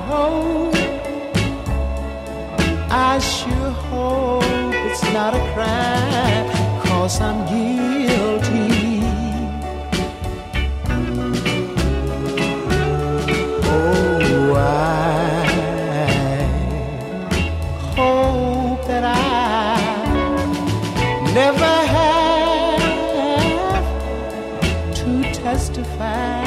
I sure hope it's not a crime, 'cause I'm guilty. Oh, I hope that I never have to testify